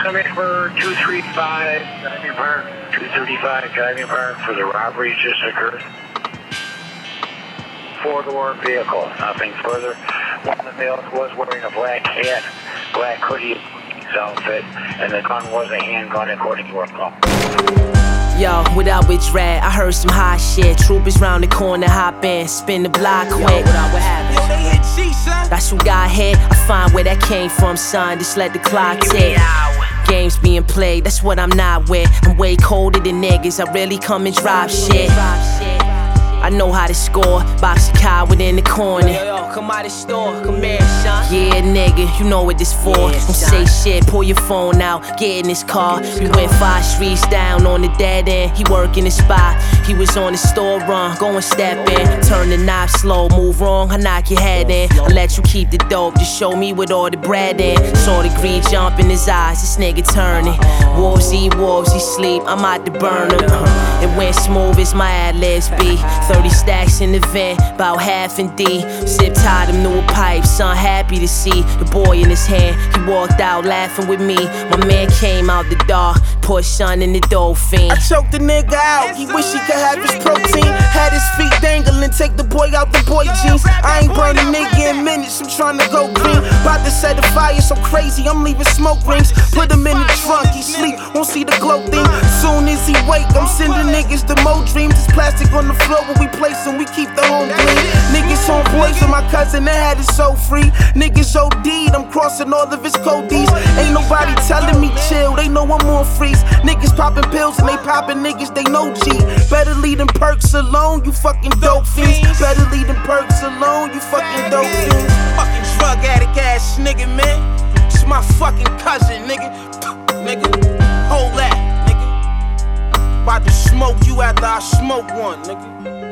coming for 235 Driving Park, 235 Driving Park for the robberies just occurred. Four-door vehicle, nothing further. One of the males was wearing a black hat, black hoodie outfit, and the gun was a handgun according to our call. Yo, without which rat, I heard some hot shit. Troopers round the corner, hop in, spin the block quick. Yo, what happened? Yo, they hit G, son. That's who got hit. I find where that came from, son. Just let the clock tick. Games being played, that's what I'm not with. I'm way colder than niggas. I really come and drop shit. I know how to score. Box a cow within the corner. Yo, come out the store, come here, son. Yeah, nigga, you know what this for. Don't say shit, pull your phone out, get in this car. We went 5 streets down on the dead end. He working the spot. He was on the store run, go and step in. Turn the knob slow, move wrong, I knock your head in. I let you keep the dope, just show me with all the bread in. Saw the greed jump in his eyes, this nigga turning. Wolves eat wolves, he sleep, I'm out to burn him. It went smooth as my ad-libs be. 30 stacks in the vent, about half in D. Zip tied him to a pipe, son happy to see the boy in his hand. He walked out laughing with me. My man came out the dark, put son in the dolphin. I choked the nigga out, he wish he could have his protein. Had his feet dangling, take the boy out the boy jeans. I ain't burn a nigga in minutes, I'm tryna go green. About to set a fire so crazy, I'm leaving smoke rings. Put him in the trunk, he sleep, won't see the glow thing. Soon as he wake, I'm sending niggas to more dreams. There's plastic on the floor where we place and we keep the home clean. Niggas on boys with my cousin, they had it so free. Niggas OD'd, I'm crossing all of his codes. Ain't nobody telling me chill, they know I'm on freeze. Niggas popping pills and they popping niggas, they know G. Better leave them perks alone, you fucking dope fiends. Better leave them perks alone, you fucking dope fiends. Fucking drug addict ass nigga, man. It's my fucking cousin, nigga. Nigga, hold that, nigga. About to smoke you after I smoke one, nigga.